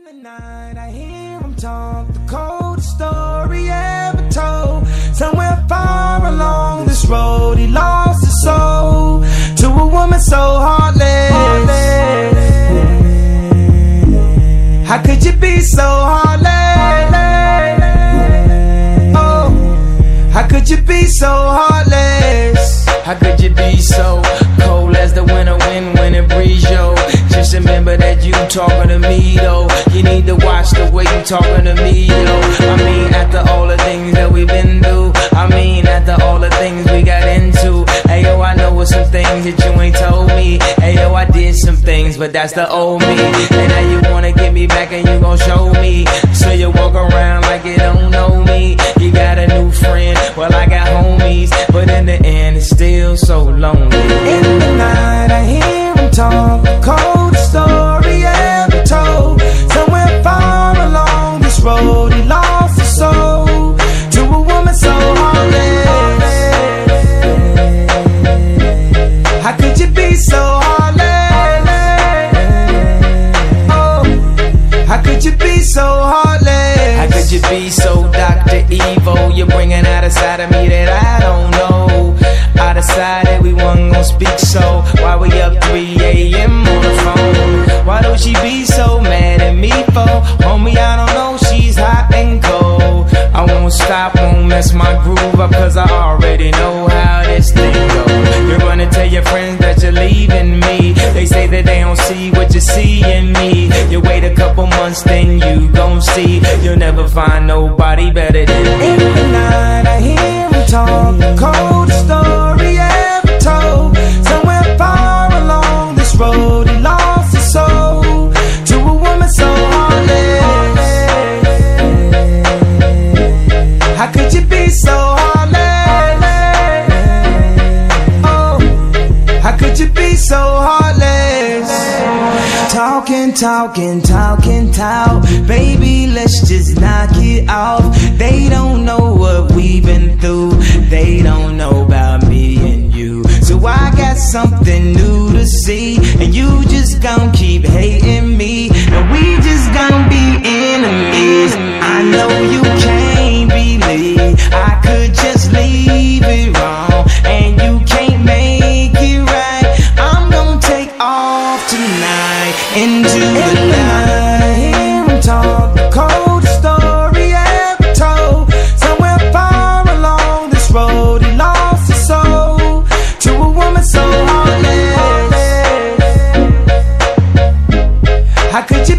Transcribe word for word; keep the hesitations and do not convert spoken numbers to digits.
the night I hear him talk, the coldest story ever told. Somewhere far along this road, he lost his soul to a woman so heartless. How could you be so heartless? Oh, how could you be so heartless? How could you be so cold as the winter wind when it breeze, yo? Just remember that you talking to me, though. You need to watch the way you talking to me, yo. I mean, after all the things that we've been through, I mean, after all the things we got into. Hey, yo, I know some things that you ain't told me. Hey, yo, I did some things, but that's the old me. And now you wanna get me back and you gon' show me. So you walk around like you don't know me. You got a new friend, well, I got homies, but in the end, it's still so lonely. In the night, I hear him talk, the coldest story ever told. Somewhere far along this road, he lost his soul to a woman so heartless. How could you be so heartless? Oh, how could you be so heartless? How could you be so Doctor Evil? You're bringing out a side of me that I don't know. I decided we wasn't gon' speak, so why we up three A M on the phone? Why don't she be so mad at me for? Homie, I don't know, she's hot and cold. I won't stop, won't mess my groove up, cause I already know how this thing goes. You're gonna tell your friends that you're leaving me. They say that they don't see what you see in me. You wait a couple months, then you gon' see. You'll never find nobody better than me. In the night, I hear him talk, the coldest story ever told. Somewhere far along this road, he lost his soul to a woman so heartless. How could you be so heartless? Oh, how could you be so heartless? Talking, talking, talking, talk. Baby, let's just knock it off. They don't know what we've been through. They don't know about me and you. So I got something new to see, and you just gon' keep hating me, and we just gon' be enemies. I know you can't believe I could just leave it wrong, and you can't make it right. I'm gon' take off tonight into the night. Hear him talk, the coldest story ever told. Somewhere far along this road, he lost his soul to a woman so heartless. How could you